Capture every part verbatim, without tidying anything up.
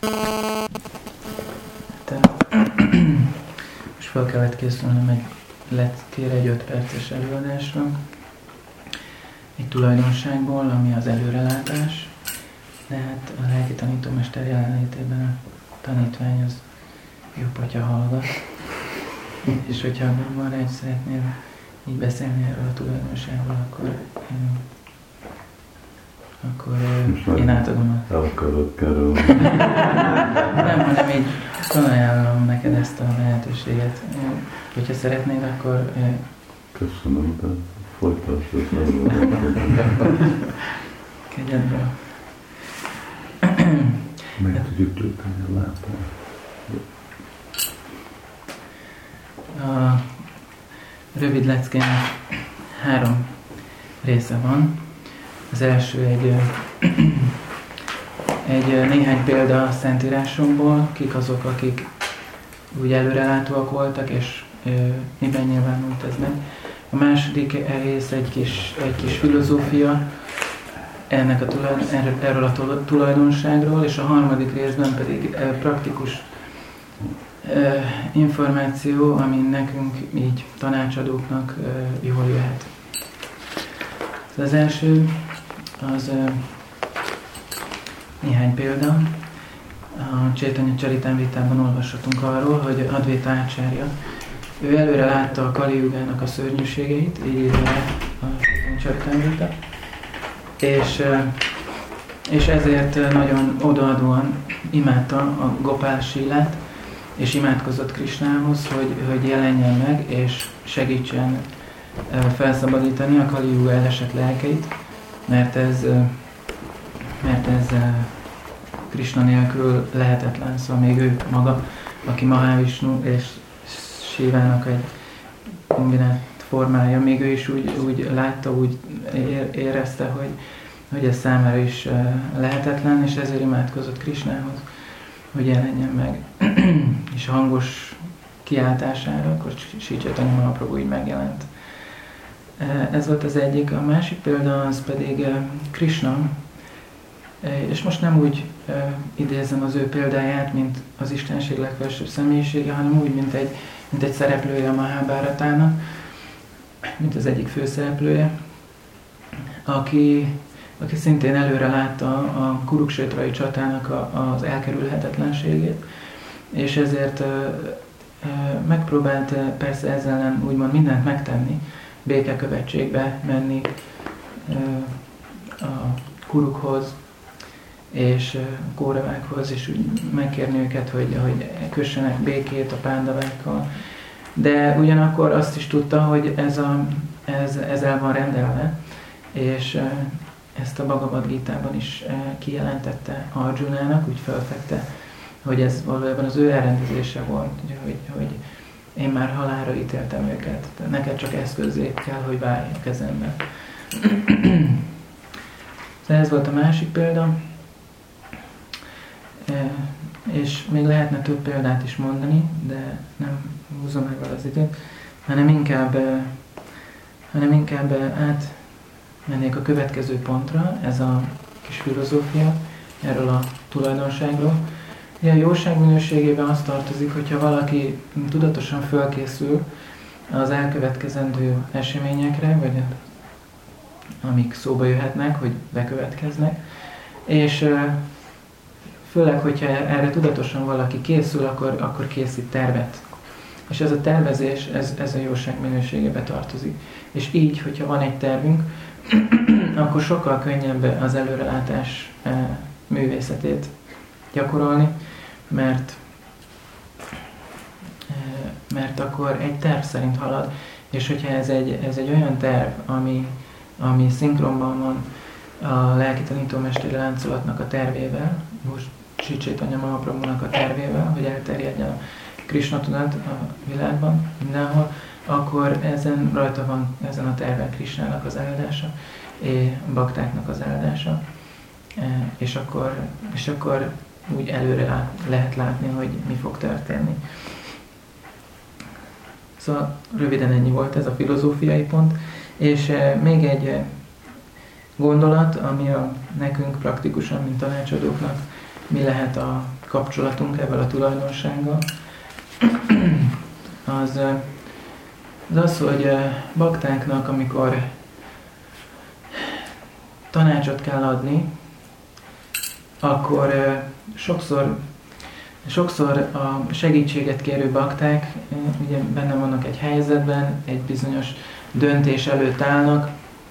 Most fel kellett készülnöm egy leckére, egy öt perces előadásra. Egy tulajdonságból, ami az előrelátás. De hát a lelki tanítómester jelenlétében a tanítvány az jobb, hogyha hallgat. És hogyha van rá, hogy szeretnél így beszélni erről a tulajdonságról, akkor, akkor én átadom a... El akarod kerülni. Nem, hanem így felajánlom neked ezt a lehetőséget. Hogyha szeretnéd, akkor... Köszönöm, de folytasd az előadást. Kegyedből. Meg tudjuk gyújtani a lápon. A rövid leckének három része van. Az első egy, egy néhány példa a Szentírásokból, kik azok, akik úgy előrelátóak voltak, és miben nyilvánult ez meg. A második rész egy kis, egy kis filozófia ennek a tulajdon, erről a tulajdonságról, és a harmadik részben pedig praktikus információ, ami nekünk így tanácsadóknak jól jöhet. Az első, az néhány példa. A Csaitanya Csaritamritában olvashatunk arról, hogy Advaita Ácsárya, ő előre látta a Kali Jugának a szörnyűségeit, így írja a Csaritamrita, és, és ezért nagyon odaadóan imádta a Gopál Sílát, és imádkozott Krisnához, hogy, hogy jelenjen meg, és segítsen felszabadítani a Kali Juga elesett lelkeit, mert ez, mert ez Krisna nélkül lehetetlen, szóval még ő maga, aki Mahavishnu és Sivának egy kombinált formája, még ő is úgy, úgy látta, úgy érezte, hogy, hogy ez számára is lehetetlen, és ezért imádkozott Krisnához, hogy jelenjen meg. És hangos kiáltására, akkor Sri Chaitanya Mahaprabhu így megjelent. Ez volt az egyik. A másik példa az pedig Krishna, és most nem úgy idézem az ő példáját, mint az Istenség legfelsőbb személyisége, hanem úgy, mint egy, mint egy szereplője a Mahabharatának, mint az egyik főszereplője, aki, aki szintén előre látta a Kuruksétrai csatának a, az elkerülhetetlenségét, és ezért uh, uh, megpróbált uh, persze ezzel nem úgymond mindent megtenni, békekövetségbe menni uh, a Kurukhoz és uh, Kóravákhoz, és úgy megkérni őket, hogy, hogy kössenek békét a Pándavákkal. De ugyanakkor azt is tudta, hogy ez, a, ez, ez el van rendelve, és uh, ezt a Bhagavad Gitában is uh, kijelentette Arjunának, úgy felfekte, hogy ez valójában az ő elrendezése volt, hogy, hogy én már halálra ítéltem őket, de neked csak eszközzé kell, hogy válj a kezembe. Szóval ez volt a másik példa, e, és még lehetne több példát is mondani, de nem húzom meg vele az időt, hanem inkább, e, hanem inkább átmennék a következő pontra, ez a kis filozófia erről a tulajdonságról. A jóság minőségében azt tartozik, hogyha valaki tudatosan fölkészül az elkövetkezendő eseményekre, vagy amik szóba jöhetnek, hogy bekövetkeznek, és főleg, hogyha erre tudatosan valaki készül, akkor, akkor készít tervet. És ez a tervezés, ez, ez a jóság minőségébe tartozik. És így, hogyha van egy tervünk, akkor sokkal könnyebb az előrelátás művészetét gyakorolni, mert, mert akkor egy terv szerint halad, és hogyha ez egy, ez egy olyan terv, ami, ami szinkronban van a lelki tanítómesteri láncolatnak a tervével, most Sri Chaitanya Mahaprabhunak a tervével, hogy elterjedjen a Krishna tudat a világban, mindenhol, akkor ezen rajta van, ezen a terven Krishnának az áldása, és a baktáknak az áldása, és akkor, és akkor úgy előre lát, lehet látni, hogy mi fog történni. Szóval röviden ennyi volt ez a filozófiai pont, és e, még egy e, gondolat, ami a, nekünk praktikusan, mint tanácsadóknak mi lehet a kapcsolatunk ebben a tulajdonsággal, az az, az hogy baktáknak, amikor tanácsot kell adni, akkor sokszor, sokszor a segítséget kérő bakták ugye benne vannak egy helyzetben, egy bizonyos döntés előtt állnak,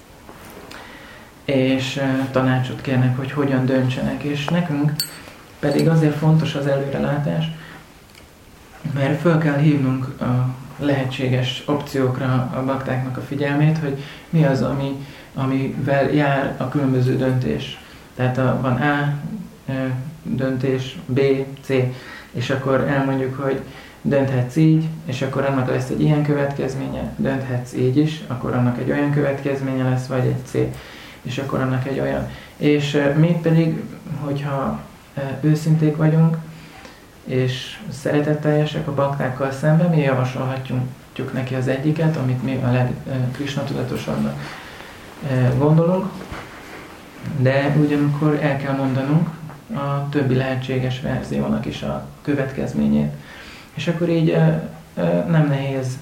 és tanácsot kérnek, hogy hogyan döntsenek. És nekünk pedig azért fontos az előrelátás, mert föl kell hívnunk a lehetséges opciókra a baktáknak a figyelmét, hogy mi az, ami, amivel jár a különböző döntés. Tehát a, van A döntés, B, C, és akkor elmondjuk, hogy dönthetsz így, és akkor annak lesz egy ilyen következménye, dönthetsz így is, akkor annak egy olyan következménye lesz, vagy egy C, és akkor annak egy olyan. És mi pedig, hogyha őszinték vagyunk, és szeretetteljesek a baktákkal szemben, mi javasolhatjuk neki az egyiket, amit mi a legkrisna tudatosabbnak gondolunk, de ugyanakkor el kell mondanunk a többi lehetséges verziónak is a következményét. És akkor így nem nehéz,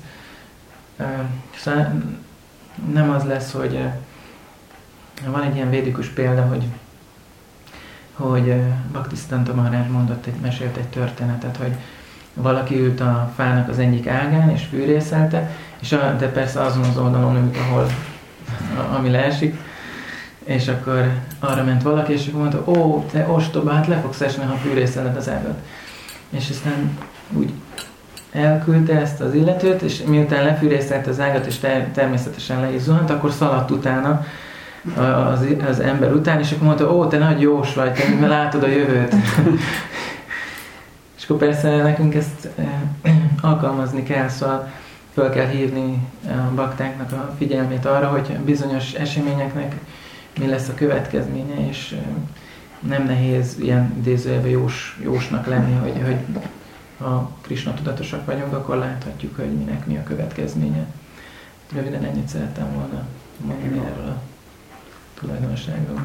nem az lesz, hogy van egy ilyen védikus példa, hogy hogy Bhaktisiddhanta Maharaj mondott egy, mesélt egy történetet, hogy valaki ült a fának az egyik ágán, és fűrészelte, és a, de persze azon az oldalon ült, ahol, a, ami leesik, és akkor arra ment valaki, és akkor mondta, ó, te ostoba, hát le fogsz esni, ha fűrészeled az ágat. És aztán úgy elküldte ezt az illetőt, és miután lefűrészelte az ágat, és ter- természetesen le is zuhant, akkor szaladt utána, Az, az ember után, és akkor mondta, ó, te nagy jós vagy, te látod a jövőt. És akkor persze nekünk ezt eh, alkalmazni kell, szóval fel kell hívni a baktáknak a figyelmét arra, hogy bizonyos eseményeknek mi lesz a következménye, és eh, nem nehéz ilyen idézőjelben jós, jósnak lenni, hogy, hogy ha Krisna tudatosak vagyunk, akkor láthatjuk, hogy minek mi a következménye. Röviden ennyit szerettem volna mondani erről a tulajdonságról.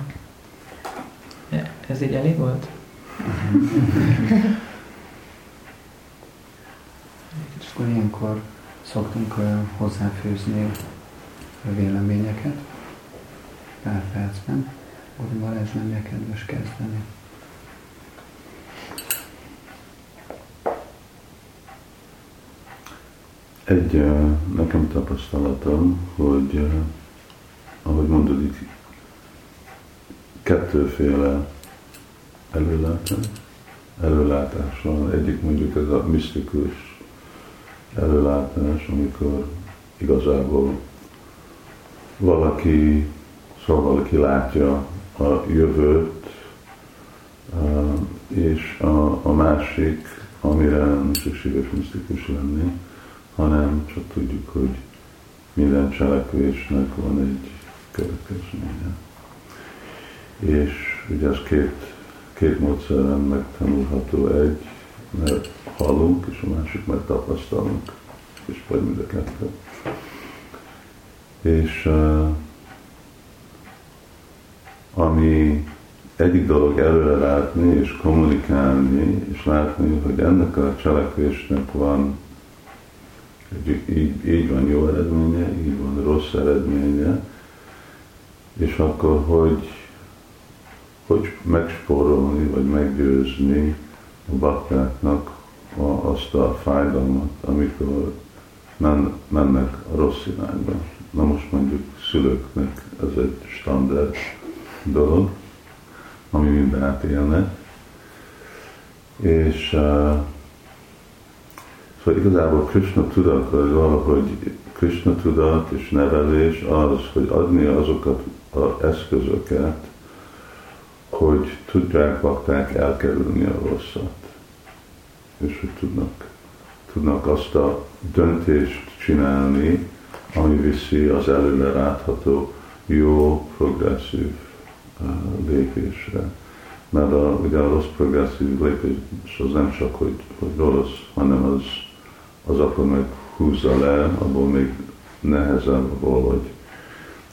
Ez így elég volt? És akkor ilyenkor szoktunk uh, hozzáfűzni a véleményeket pár percben. Úr Balázs, nem kedves kezdeni. Egy uh, nekem tapasztalatom, hogy uh, ahogy mondod, itt kettőféle előlátás, előlátás van. Egyik mondjuk ez a misztikus előlátás, amikor igazából valaki, szóval valaki látja a jövőt, és a, a másik, amire nem szükséges misztikus lenni, hanem csak tudjuk, hogy minden cselekvésnek van egy következménye. És ugye ez két, két módszeren megtanulható, egy, mert hallunk, és a másik, mert tapasztalunk, és vagy mind a kettő. És uh, ami egyik dolog előre látni, és kommunikálni, és látni, hogy ennek a cselekvésnek van, így, így van jó eredménye, így van rossz eredménye, és akkor hogy, hogy megspórolni, vagy meggyőzni a baktáknak a, azt a fájdalmat, amikor men, mennek a rossz irányba. Na most mondjuk szülőknek ez egy standard dolog, ami mind átélnek. És uh, szóval igazából Krishna tudat, vagy valahogy Krishna tudat és nevelés az, hogy adni azokat az eszközöket, hogy tudják bakták elkerülni a rosszat. És hogy tudnak, tudnak azt a döntést csinálni, ami viszi az előre látható jó, progresszív uh, lépésre. Mert a, ugye a rossz progresszív lépés az nem csak, hogy, hogy rossz, hanem az, az akkor meg húzza le, abból még nehezebb, abból, hogy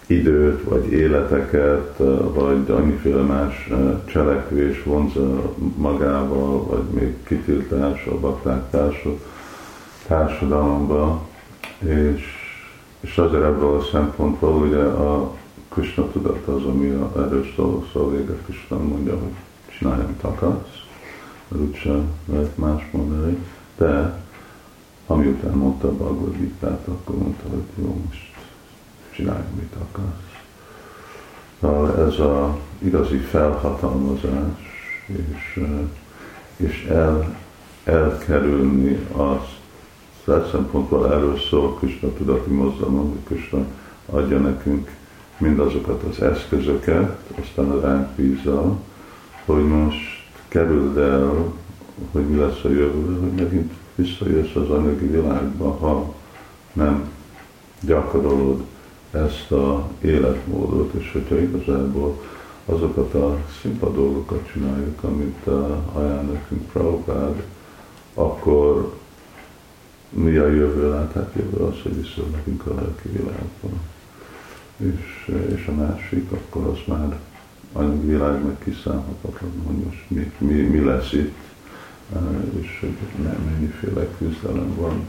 időt, vagy életeket, vagy annyiféle más cselekvés vonza magával, vagy még kitiltás a bakták társadalomba, és, és azért ebből a szempontból ugye a Krishna tudat az, ami a erős dolog, szóval végre Krishna mondja, hogy csinálj, amit akarsz, mert úgyse lehet más mondani, de ami után mondta a Bhagavad Gitát, akkor mondta, hogy jó, most csinálj, amit akarsz. Szóval ez az igazi felhatalmazás, és, és el, elkerülni azt, az szempontból erről szól Krishna tudati mozdalom, hogy Krishna adja nekünk mindazokat az eszközöket, aztán a ránk bízza, hogy most kerüld el, hogy mi lesz a jövő, hogy megint visszajössz az anyagi világba, ha nem gyakorolod ezt a életmódot, és hogyha igazából azokat a szimpla dolgokat csináljuk, amit ajánl nekünk Prabhupád, akkor mi a jövő lát? Hát jövő az, hogy visszamegyünk a lelki világba. És, és a másik, akkor az már anyagi világ meg kiszámhatatlan, hogy most mi, mi, mi lesz itt, és hogy mennyiféle küzdelem van.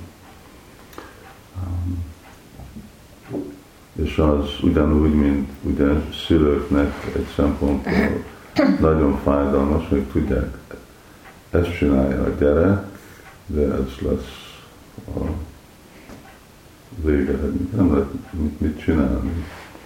És az ugyanúgy, mint ugye szülőknek egy szempontból nagyon fájdalmas, hogy tudják, ezt csinálja a gyerek, de ez lesz a végeredmény. Nem lehet mit, mit csinálni.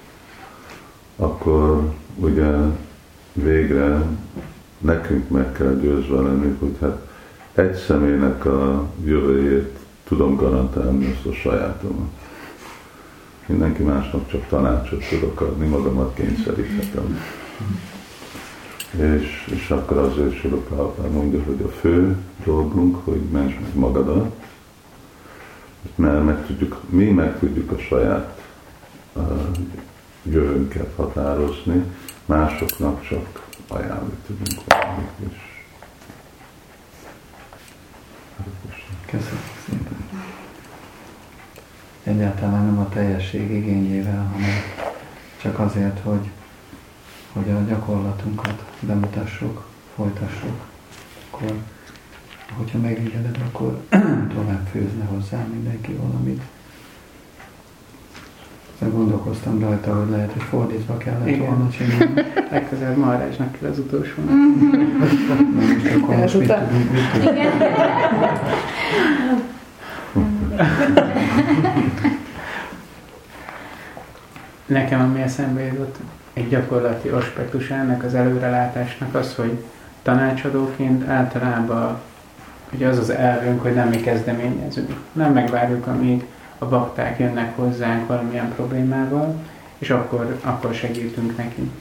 Akkor ugye végre nekünk meg kell győzve lenni, hogy hát egy személynek a jövőjét tudom garantálni, ezt a sajátomat. Mindenki másnak csak tanácsot tudok adni, magamat kényszeríthetem. És, és akkor azért Srila Prabhupád mondja, hogy a fő dolgunk, hogy mentsd meg magadat, mert meg tudjuk, mi meg tudjuk a saját uh, jövőnket határozni, másoknak csak ajánlni tudunk valamit is. Köszönöm szépen. Egyáltalán nem a teljesség igényével, hanem csak azért, hogy, hogy a gyakorlatunkat bemutassuk, folytassuk. Akkor, hogyha megengeded, akkor tovább főzne hozzá mindenki valamit. Szóval gondolkoztam rajta, hogy lehet, hogy fordítva kellett Igen. volna csinálni. Legközelebb Maharajsnak kell az utolsó. Most akkor most mit tudunk, mit tudunk. Nekem ami eszembe jutott egy gyakorlati aspektus ennek az előrelátásnak az, hogy tanácsadóként általában ugye az az elvünk, hogy nem mi kezdeményezünk. Nem megvárjuk, amíg a bakták jönnek hozzánk valamilyen problémával, és akkor, akkor segítünk neki.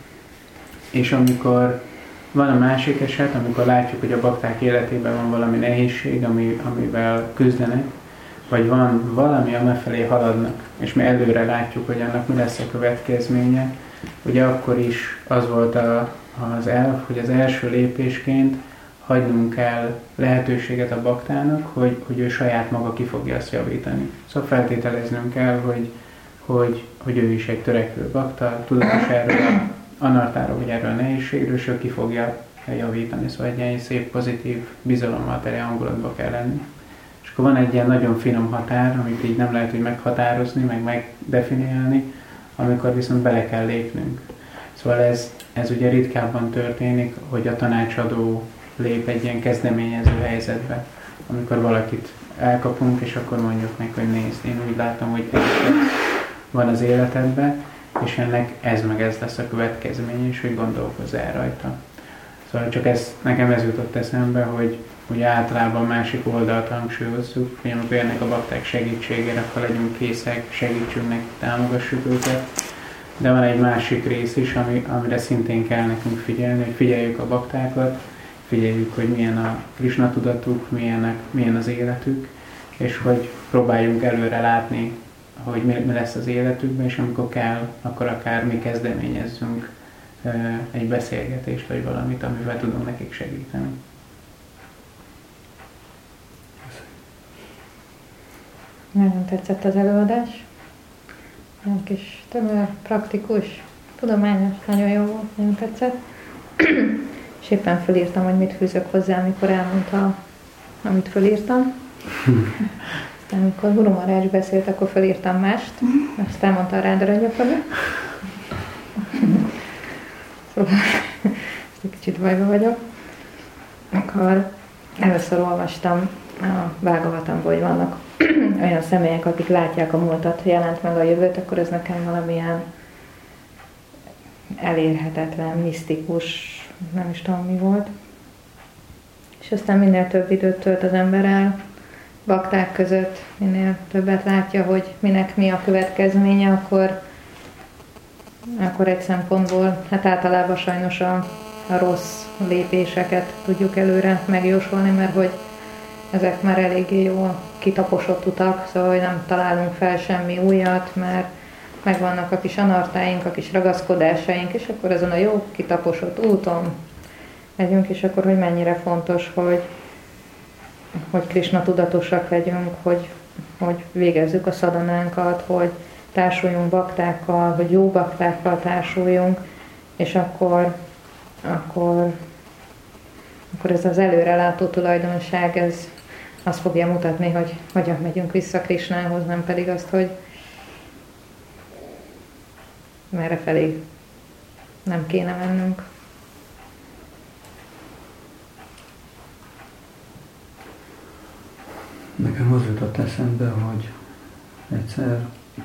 És amikor van a másik eset, amikor látjuk, hogy a bakták életében van valami nehézség, ami, amivel küzdenek, vagy van valami, amefelé haladnak, és mi előre látjuk, hogy annak mi lesz a következménye, ugye akkor is az volt a, az elv, hogy az első lépésként hagynunk kell lehetőséget a baktának, hogy, hogy ő saját maga ki fogja azt javítani. Szóval feltételeznünk kell, hogy, hogy, hogy ő is egy törekvő bakta, tudatos erről a anartáról, vagy erről a nehézségről, és ő ki fogja javítani. Szóval egy ilyen szép, pozitív bizalommal teli hangulatba kell lenni. És akkor van egy ilyen nagyon finom határ, amit így nem lehet úgy meghatározni, meg megdefiniálni, amikor viszont bele kell lépnünk. Szóval ez, ez ugye ritkábban történik, hogy a tanácsadó lép egy ilyen kezdeményező helyzetbe, amikor valakit elkapunk, és akkor mondjuk neki, hogy nézd, én úgy látom, hogy ez van az életedben, és ennek ez meg ez lesz a következmény, és hogy gondolkozz el rajta. Szóval csak ez, nekem ez jutott eszembe, hogy ugye általában másik oldalt hangsúlyozzuk, hogy amikor jönnek a bakták segítségére, akkor legyünk készek, segítsünk nekik, támogassuk őket. De van egy másik rész is, ami, amire szintén kell nekünk figyelni, hogy figyeljük a baktákat, figyeljük, hogy milyen a Krishna tudatuk, milyenek, milyen az életük, és hogy próbáljunk előre látni, hogy mi, mi lesz az életükben, és amikor kell, akkor akár mi kezdeményezzünk egy beszélgetést, vagy valamit, amivel tudunk nekik segíteni. Nagyon tetszett az előadás. Ilyen kis tömör, praktikus, tudományos, nagyon jó volt, nagyon tetszett. És éppen fölírtam, hogy mit fűzök hozzá, amikor elmondta, amit fölírtam. Aztán amikor Guru Maharaj beszélt, akkor fölírtam mást. Aztán mondta a Rádharanyapana. Szóval ezt egy kicsit bajba vagyok. Akkor először olvastam a Bhagavatamból, hogy vannak olyan személyek, akik látják a múltat, jelent meg a jövőt, akkor ez nekem valamilyen elérhetetlen, misztikus, nem is tudom mi volt. És aztán minél több időt tölt az ember el bakták között, minél többet látja, hogy minek mi a következménye, akkor, akkor egy szempontból, hát általában sajnos a, a rossz lépéseket tudjuk előre megjósolni, mert hogy ezek már eléggé jól kitaposott utak, szóval hogy nem találunk fel semmi újat, mert megvannak a kis anartáink, a kis ragaszkodásaink, és akkor azon a jó kitaposott úton megyünk, és akkor hogy mennyire fontos, hogy, hogy Krishna tudatosak legyünk, hogy, hogy végezzük a szadanánkat, hogy társuljunk baktákkal, hogy jó baktákkal társuljunk, és akkor, akkor, akkor ez az előrelátó tulajdonság, ez azt fogja mutatni, hogy hogyan megyünk vissza Krishnához, nem pedig azt, hogy merre felé nem kéne mennünk. Nekem az jutott eszembe, hogy egyszer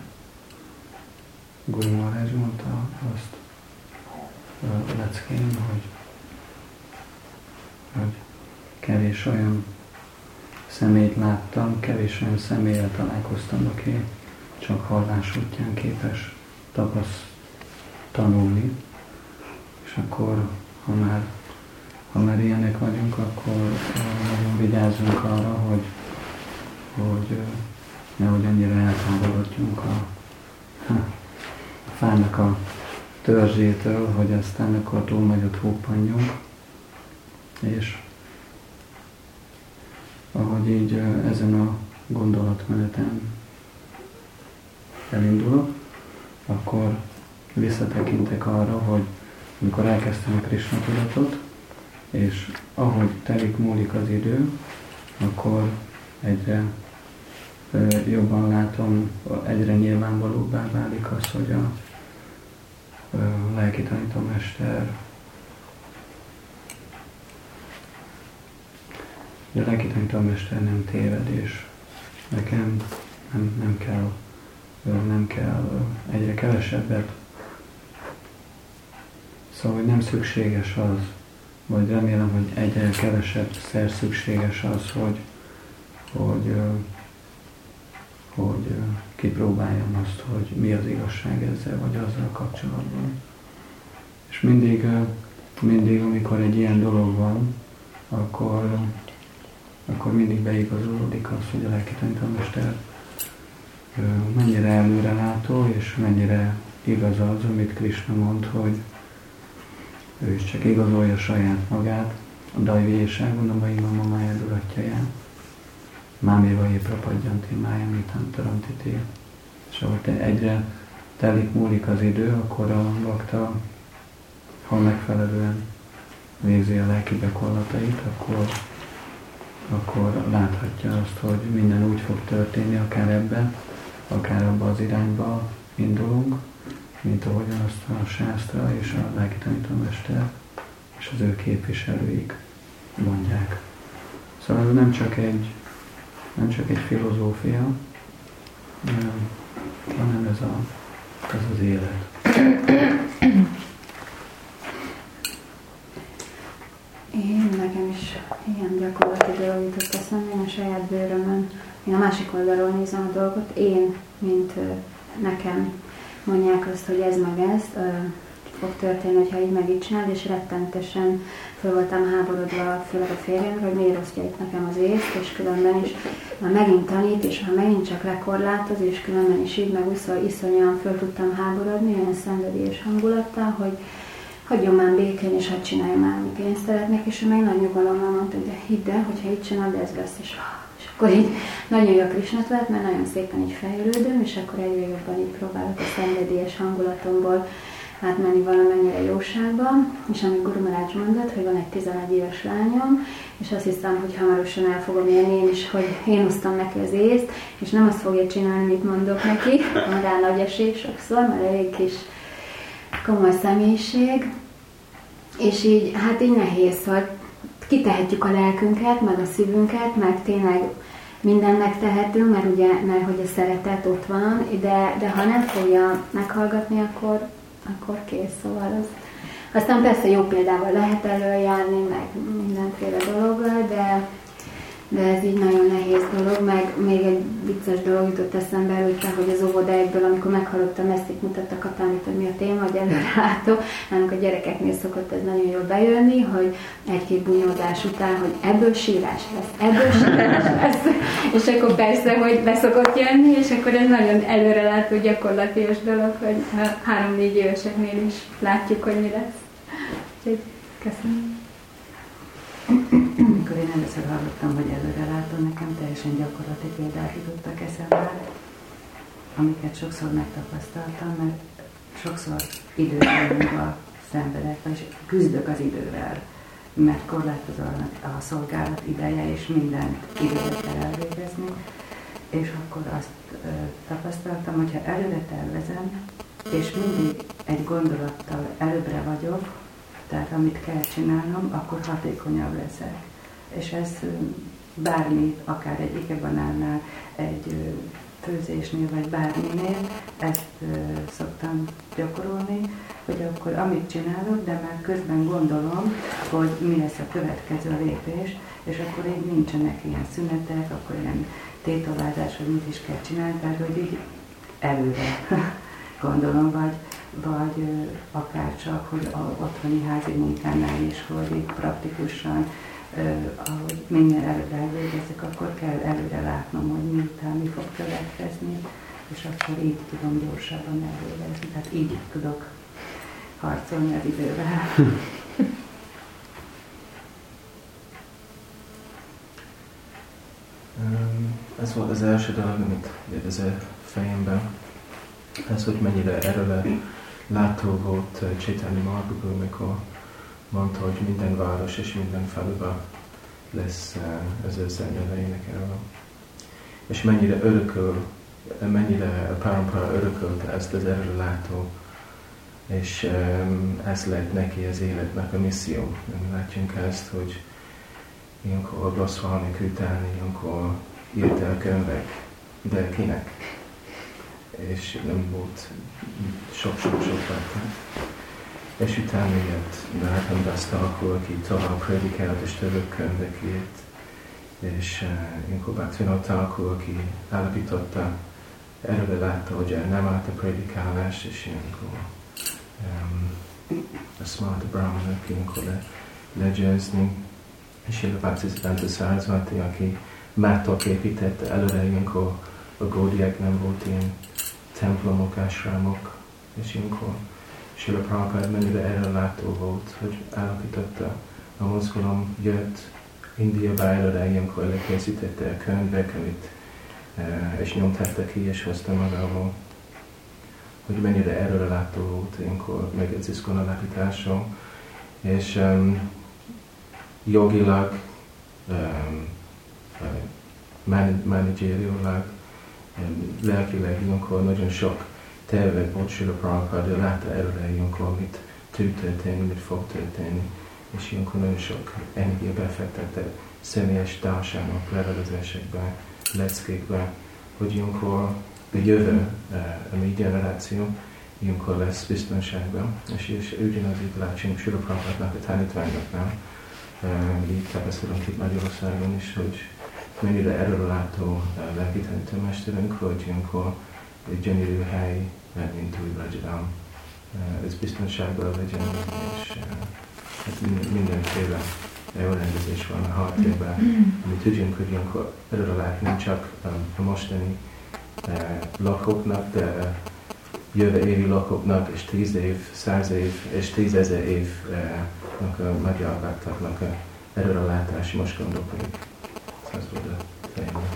Guru Maharaj mondta azt a leckén, hogy, hogy kevés olyan személyt láttam, kevés olyan személlyel találkoztam, aki csak hallás útján képes tapaszt tanulni, és akkor, ha már, ha már ilyenek vagyunk, akkor nagyon vigyázzunk arra, hogy, hogy nehogy annyira eltávolodjunk a, a fának a törzsétől, hogy aztán akkor túl nagyot húppanjunk, és ahogy így ezen a gondolatmeneten elindulok, akkor visszatekintek arra, hogy amikor elkezdtem a Krishna tudatot, és ahogy telik múlik az idő, akkor egyre jobban látom, egyre nyilvánvalóbbá válik az, hogy a lelki tanítómester a lelki tanítómester nem téved, és nekem nem, nem kell nem kell egyre kevesebbet. Szóval, hogy nem szükséges az, vagy remélem, hogy egyre kevesebb szer szükséges az, hogy, hogy, hogy kipróbáljam azt, hogy mi az igazság ezzel, vagy azzal kapcsolatban. És mindig, mindig amikor egy ilyen dolog van, akkor, akkor mindig beigazolódik az, hogy a lelki tanítómester mennyire előrelátó, és mennyire igaz az, amit Krishna mond, hogy ő is csak igazolja saját magát, a dajvéságon, a mai mama mája duratjaján. Máméva éprapadjanti mája, mitán tarantiti. És ahogy egyre telik múlik az idő, akkor a bakta, ha megfelelően végzi a lelki gyakorlatait, akkor, akkor láthatja azt, hogy minden úgy fog történni, akár ebben, akár abba az irányba indulunk, mint ahogyan azt a sásztra és a lelki tanítómester és az ő képviselőik mondják. Szóval ez nem csak egy, nem csak egy filozófia, hanem ez, a, ez az élet. Én nekem is ilyen gyakorlati dolog jutott eszembe, én a saját bőrömön, én a másik oldalról nézem a dolgot, én, mint nekem mondják azt, hogy ez meg ez fog történni, hogyha így meg így csinálod, és rettentesen föl voltam háborodva, főleg a férjemre, hogy miért osztja itt nekem az észt, és különben is már megint tanít, és már megint csak lekorlátoz, és különben is így meg iszonyan föl tudtam háborodni, olyan szenvedélyes hangulattal, hogy hagyjon már békén, és hát csinálja már, amit én szeretnék, és ő meg nagy nyugalommal mondta, hogy de hidd el, hogyha így csinálod, ez lesz, és, és akkor akkor így nagyon jó Krisnát lát, mert nagyon szépen így fejlődöm, és akkor egyre jobban így próbálok a szenvedélyes hangulatomból átmenni valamennyire jóságba, és amit Guru Maharaj mondott, hogy van egy tizenegy éves lányom, és azt hiszem, hogy hamarosan el fogom élni én is, hogy én hoztam neki az észt, és nem azt fogja csinálni, mit mondok neki, van rá nagy esély sokszor, mert elég kis komoly személyiség, és így, hát így nehéz, hogy kitehetjük a lelkünket, meg a szívünket, meg tényleg mindent megtehetünk, mert ugye, mert hogy a szeretet ott van, de, de ha nem fogja meghallgatni, akkor, akkor kész, szóval az. Aztán persze jó példával lehet előjárni, meg mindenféle dologgal, de, de ez így nagyon nehéz dolog, meg még egy vicces dolog jutott eszembe előtte, hogy az óvodáikból, amikor meghallottam ezt, itt mutattak a tanít, hogy mi a téma, hogy előrelátó, nálunk a gyerekeknél szokott ez nagyon jól bejönni, hogy egy-két bunyódás után, hogy ebből sírás lesz, ebből sírás lesz, és akkor persze, hogy beszokott jönni, és akkor ez nagyon előrelátó, gyakorlatilag dolog, hogy három-négy éveseknél is látjuk, hogy mi lesz. Úgyhogy köszönöm. Amikor én először hallottam, hogy előrelátó, nekem teljesen gyakorlati példák jutottak eszembe, amiket sokszor megtapasztaltam, mert sokszor idővel szenvedek, és küzdök az idővel, mert korlátozóan a szolgálat ideje, és mindent időre kell elvégezni, és akkor azt ö, tapasztaltam, hogyha előre tervezem, és mindig egy gondolattal előbbre vagyok, tehát amit kell csinálnom, akkor hatékonyabb leszek. És ez bármi, akár egy ikebanánál, egy főzésnél, vagy bárminél, ezt szoktam gyakorolni, hogy akkor amit csinálok, de már közben gondolom, hogy mi lesz a következő lépés, és akkor így nincsenek ilyen szünetek, akkor ilyen tétovázás, hogy mit is kell csinálni, tehát hogy így előre gondolom, vagy vagy akár csak, hogy a otthoni házi munkánál is, hogy így praktikusan, ahogy minél előre elvégezzek, akkor kell előre látnom, hogy miután mi fog következni, és akkor így tudom gyorsabban elvégezni. Tehát így tudok harcolni az idővel. Ez volt az első dolog, amit ez a fejemben. Ez, hogy mennyire erőle látó volt Chaitanya Mahaprabhu, amikor mondta, hogy minden város és minden faluban lesz ez a zene énekelve. És mennyire örököl, mennyire a Parampara örökölte ezt az erőle látó, és um, ez lett neki az életnek a misszió. Látjunk ezt, hogy ilyenkor Goswami Kritani, ilyenkor írt el könyvek, de kinek? És nem volt sok-sok-sok látták. És utána jött Narottam Das Thakur, aki tovább predikált, és több könyvek írt. És ilyenkor Bhaktivinoda Thakur, aki állapította, előre látta, hogy nem állt a predikálás, és ilyenkor um, a Smarta Brahmana, aki ilyenkor le, legyőzni. És ilyenkor Bhaktisiddhanta Sarasvati, aki mától építette előre, ilyenkor a Gaudiák nem volt ilyen templomok, ásrámok, és ilyenkor Srila Prabhupada mennyire erre látó volt, hogy állapította a mozgalom, jött Indiába előre, ilyenkor lekészítette a könyvek, amit e, és nyomtatta ki, és hozta magával, hogy mennyire erre látó volt ilyenkor meg az iszkon alapítása, és um, jogilag, um, uh, managerialag, lelkileg ilyenkor nagyon sok tervek volt Srila Prabhupada, de látta előre ilyenkor, mit tud történni, mit fog történni, és ilyenkor nagyon sok energia befektette személyes társadalmak, levelezésekbe, leckékbe, hogy ilyenkor a jövő, a mi generáció ilyenkor lesz biztonságban, és, és ugyanaz itt látjuk Srila Prabhupada-nak a tanítványoknál, így tapasztalunk itt Magyarországon is, hogy mennyire erőlátó lelki tanítómesterünk, hogy ilyenkor egy gyönyörű hely, mint új Rajadam, ez biztonságban legyen, és hát mindenféle elrendezés van a háttérben. Mi tudjunk, hogy ilyenkor erőlát nem csak a mostani lakóknak, de jövő évi lakóknak, és tíz év, száz év, és tízezer évnek a magyar baktaknak a erőlátás most gondolkodik. Ez volt a fejemnek.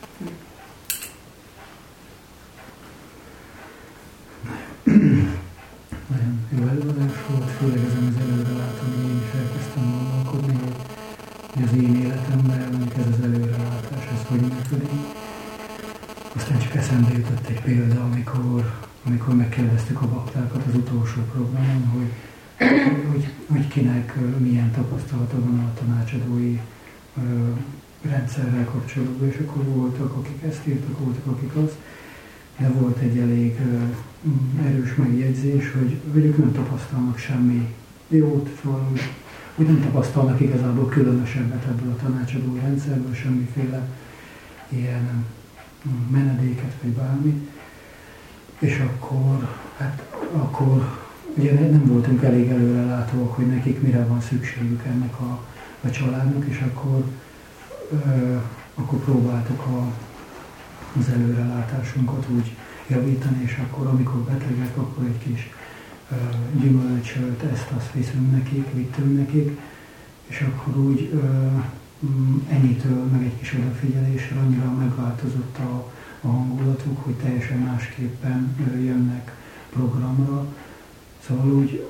Nagyon jó előadás volt, főleg ezen az előrelátom, hogy én is elkezdtem gondolkodni, hogy, hogy az én életemben mondjuk ez az előrelátás, ez hogy működik. Aztán csak eszembe jutott egy példa, amikor, amikor megkérdeztük a baktákat az utolsó programon, hogy, hogy, hogy kinek milyen tapasztalata van a tanácsadói ö, rendszerrel kapcsolatban, és akkor voltak, akik ezt írtak, voltak, akik azt, de volt egy elég ö, erős megjegyzés, hogy, hogy ők nem tapasztalnak semmi jót, szóval úgy nem tapasztalnak igazából különösebbet ebből a tanácsadói rendszerből, semmiféle ilyen menedéket, vagy bármi. És akkor, hát akkor ugye nem voltunk elég előrelátóak, hogy nekik mire van szükségük ennek a, a családnak, és akkor, ö, akkor próbáltuk a, az előrelátásunkat úgy javítani, és akkor, amikor betegek, akkor egy kis ö, gyümölcsöt, ezt-azt viszünk nekik, vittünk nekik, és akkor úgy ö, ennyitől, meg egy kis odafigyeléssel annyira megváltozott a, a hangulatuk, hogy teljesen másképpen ö, jönnek programra. Szóval úgy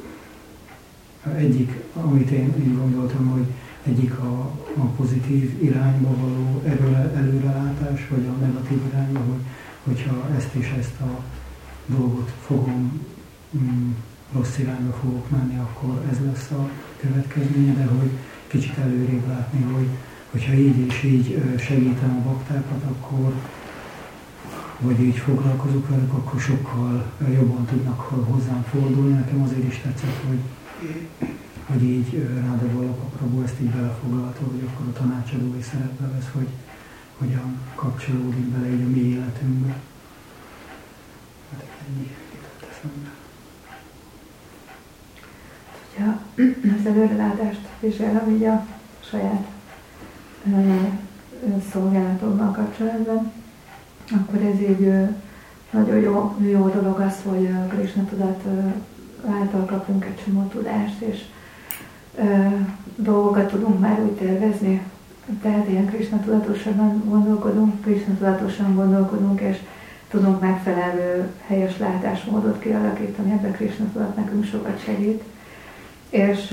egyik, amit én így gondoltam, hogy egyik a, a pozitív irányba való előre, előrelátás, vagy a negatív irányba, hogy, hogyha ezt és ezt a dolgot fogom, mm, rossz irányba fogok menni, akkor ez lesz a következménye, de hogy kicsit előrébb látni, hogy hogyha így és így segítem a baktákat, akkor vagy így foglalkozok velük, akkor sokkal jobban tudnak hozzám fordulni. Nekem azért is tetszett, hogy, hogy így Ráda Vallabha Prabhu ezt így belefoglalta, hogy akkor a tanácsadói szerepbe vesz, hogy hogyan kapcsolódik bele így a mi életünkbe. Hát ennyi jutott eszembe. Ha az előrelátást vizsgálom így a saját szolgálatommal kapcsolatban, akkor ez így nagyon jó, jó dolog az, hogy Krishna tudat által kapunk egy csomó tudást, és dolgokat tudunk már úgy tervezni. Tehát ilyen Krishna tudatosan gondolkodunk, Krishna tudatosan gondolkodunk, és tudunk megfelelő helyes látásmódot kialakítani, ebben Krishna tudat nekünk sokat segít. És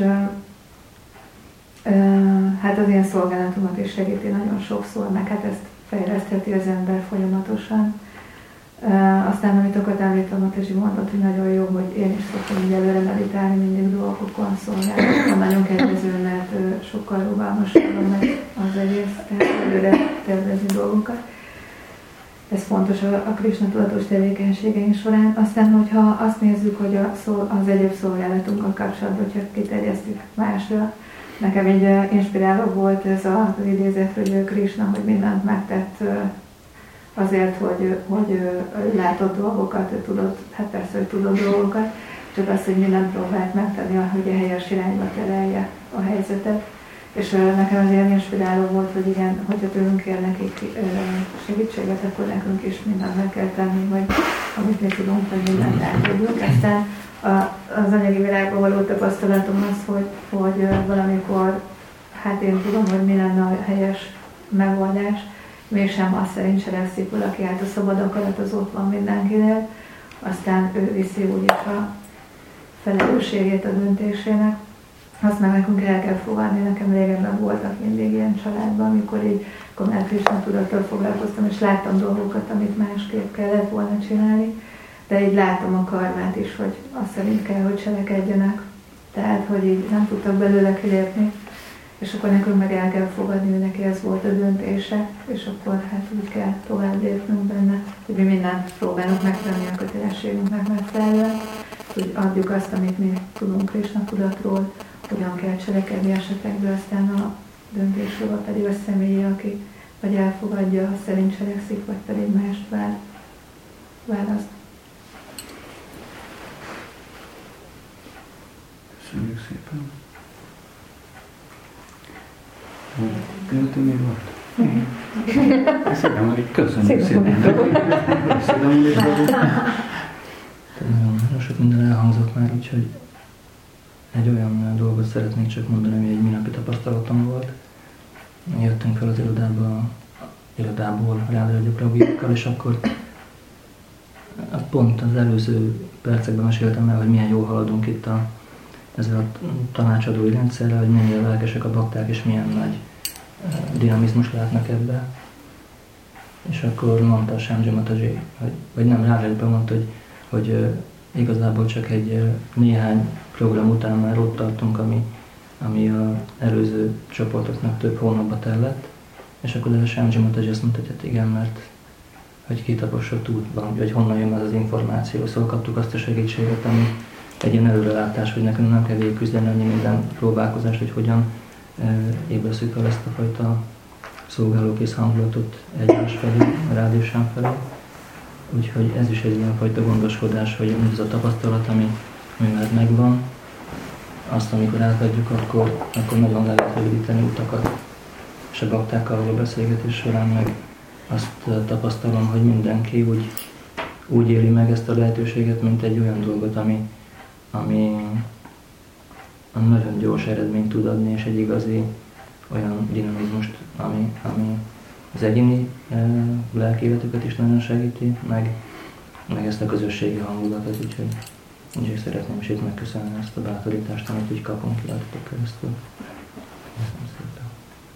hát az én szolgálatomat is segíti nagyon sokszor, meg hát ezt fejlesztheti az ember folyamatosan. Aztán, amit akkor említem, Mataji mondott, hogy nagyon jó, hogy én is szoktam így előre meditálni mindig dolgokon szolgálni. Nagyon kedvező, mert sokkal rugalmasabban megy az egész, tehát előre tervezni dolgokat. Ez fontos a Krishna tudatos tevékenységeink során. Aztán, hogyha azt nézzük, hogy a szol, az egyéb szolgálatunkkal kapcsolatban, hogyha kiterjesztjük másra, nekem így inspiráló volt ez az idézet, hogy Krishna, hogy mindent megtett azért, hogy, hogy látott dolgokat, tudott, hát persze, hogy tudott dolgokat, csak azt, hogy mindent próbált megtenni, hogy a helyes irányba terelje a helyzetet. És nekem az ilyen inspiráló volt, hogy igen, hogyha tőlünk kér nekik segítséget, akkor nekünk is mindent meg kell tenni, hogy amit mi tudunk, hogy mindent eltudunk. Aztán az anyagi világban való tapasztalatom az, hogy, hogy valamikor, hát én tudom, hogy mi lenne a helyes megoldás, mégsem azt szerint cselekszik valaki, hát a szabad akarat az ott van mindenkinél, aztán ő viszi úgyis a felelősségét a döntésének. Azt meg nekünk el kell fogadni, nekem régebben voltak mindig ilyen családban, amikor így komolyan Krishna tudattal foglalkoztam, és láttam dolgokat, amit másképp kellett volna csinálni, de így látom a karmát is, hogy azt szerint kell, hogy cselekedjenek. Tehát, hogy így nem tudtak belőle kilépni, és akkor nekünk meg el kell fogadni, hogy neki ez volt a döntése, és akkor hát úgy kell tovább lépnünk benne, hogy mi mindent próbálunk megtenni a kötelességünknek megfelelően, hogy adjuk azt, amit mi tudunk Krishna tudatról, hogyan kell cselekedni esetekben, aztán a döntésjoga pedig a személyi, aki vagy elfogadja, ha szerint cselekszik, vagy pedig mást vár, választ. Köszönjük szépen. Követő még volt? Köszönöm, hogy köszönjük szépen. Nagyon sok minden elhangzott már, úgyhogy egy olyan dolgot szeretnék csak mondani, ami egy minapi tapasztalatom volt. Jöttünk fel az irodába irodából ráadjuk rabbikkal, és akkor pont az előző percekben meséltem el, hogy milyen jól haladunk itt a, ezzel a tanácsadói rendszerrel, hogy mennyire lelkesek a bakták, és milyen nagy dinamizmus látnak ebbe. És akkor mondta Shamji Mataji, hogy, vagy nem, Rájában mondta, hogy, hogy igazából csak egy néhány program után már ott tartunk, ami, ami az előző csoportoknak több hónapba tellett, és akkor a Shamji Mataji azt mondta, hogy hát igen, mert hogy kitaposott útban, hogy honnan jön az az információ, szóval kaptuk azt a segítséget, ami egy ilyen előrelátás, hogy nekünk nem kell végigküzdeni annyi minden próbálkozást, hogy hogyan ébresztjük el ezt a fajta szolgálókész hangulatot egymás felé, a rádiósám felé. Úgyhogy ez is egy ilyen fajta gondoskodás, hogy ez a tapasztalat, ami, ami már megvan, azt, amikor átadjuk, akkor, akkor nagyon le lehet rövidíteni utakat. És a baktákkal való beszélgetés során meg azt tapasztalom, hogy mindenki úgy, úgy éli meg ezt a lehetőséget, mint egy olyan dolgot, ami, ami nagyon gyors eredményt tud adni, és egy igazi olyan dinamizmust, ami, ami az egyéni e, lelki életüket is nagyon segíti, meg, meg ezt a közösségi hangulatot, úgyhogy, úgyhogy szeretném is itt megköszönni ezt a bátorítást, amit így kapunk ki rajtatok keresztül. Köszönöm szépen.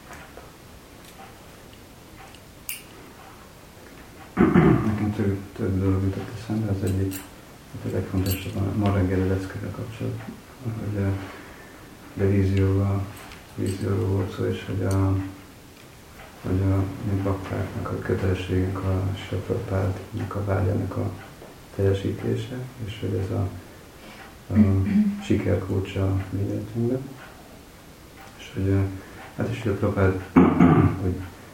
Nekem több, több dolog jutott eszembe, az egyik, az a legfontosabb a ma reggeli leckével kapcsolatban, hogy a, a vízióval, vízióról volt szó, és hogy a, hogy a mi baktáknak a kötelességünk a Srila Prabhupádnak a vágyának a teljesítése, és hogy ez a, a sikerkulcsa a mi életünkben. És hogy hát is Srila Prabhupád, hogy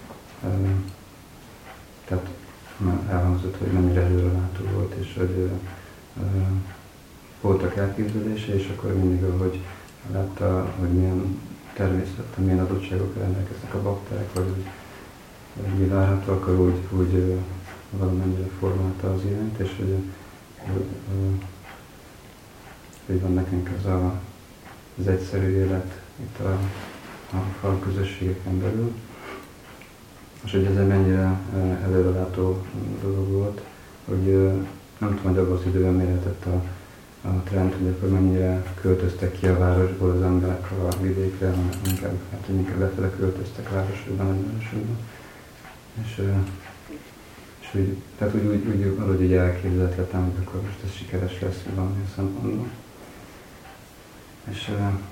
tehát elhangzott, hogy mennyire előrelátó volt, és hogy uh, voltak elképzelése, és akkor mindig, ahogy látta, hogy milyen természetben, milyen adottságok rendelkeznek a bakták, vagy hogy mi várható, akkor úgy, úgy uh, valamennyire formálta az irányt, és hogy, hogy, uh, hogy van nekünk az a, az egyszerű élet itt a, a fal közösségeken belül. És hogy ez egy mennyire előrelátó dolog volt, hogy nem tudom, hogy abban az időben méretett a, a trend, hogy akkor mennyire költöztek ki a városból az emberek a vidékre, hanem inkább, hát, inkább befele költöztek városokban, nagy városokban. És, és úgy, tehát úgy, úgy, úgy valahogy úgy elképzelt lettem, hogy akkor most ez sikeres lesz valamilyen szempontból. És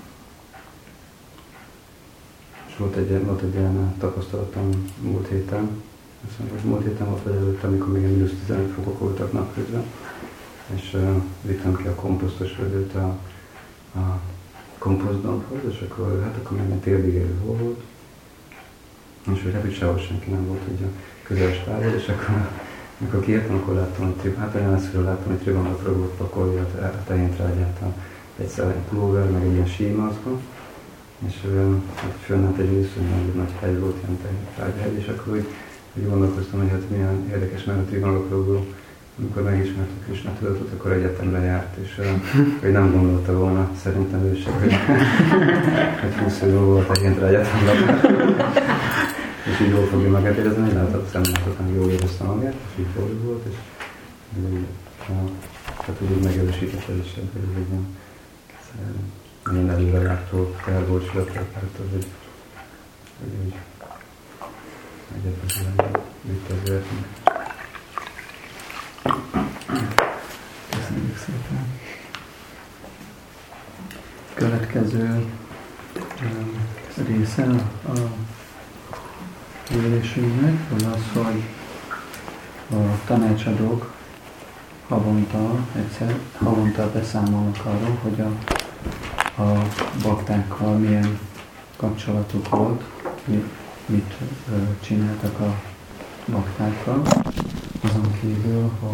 És volt egy, volt egy ilyen tapasztalatom múlt héten, azt múlt héten volt vagy előtt, amikor még mínusz tizenöt fokok voltak napközben, és uh, vittem ki a komposztos vödőt a, a komposztdombhoz, és akkor, hát akkor még térdig élő hó volt, és hogy hát úgy sehol senki nem volt ugye közeles távol, és akkor amikor kiértem, akkor láttam, hogy hát olyan egyszerűen láttam, hogy tribandokra volt pakolja a tehén trágyát egy szellemi pulóver, meg egy ilyen símaszkban, és hát fönnállt egy viszonylag nagy hely volt, ilyen tárgyhegy, és akkor úgy, úgy gondolkoztam, hogy hát milyen érdekes, mert a Trivangaprabhu, amikor megismerte a Krisna tudatot, akkor egyetemre járt, és hogy nem gondolta volna, szerintem ő sem, hogy, hogy húsz év volt egy ilyen egyetemre. És így jól fogja magát érezni, hogy látott szemlátot, hogy jól éreztem magát, és így jól volt, és hát úgy megerősítette is, hogy ez egy ilyen én előre látó el volt Srila-Prabhupádtól, hogy úgy egyetlen vitte az életünk. Köszönjük szépen. Következő része a ülésünknek az az, hogy a tanácsadók havonta, egyszer havonta beszámolnak arról, hogy a a baktákkal milyen kapcsolatuk volt, mit csináltak a baktákkal. Azon kívül,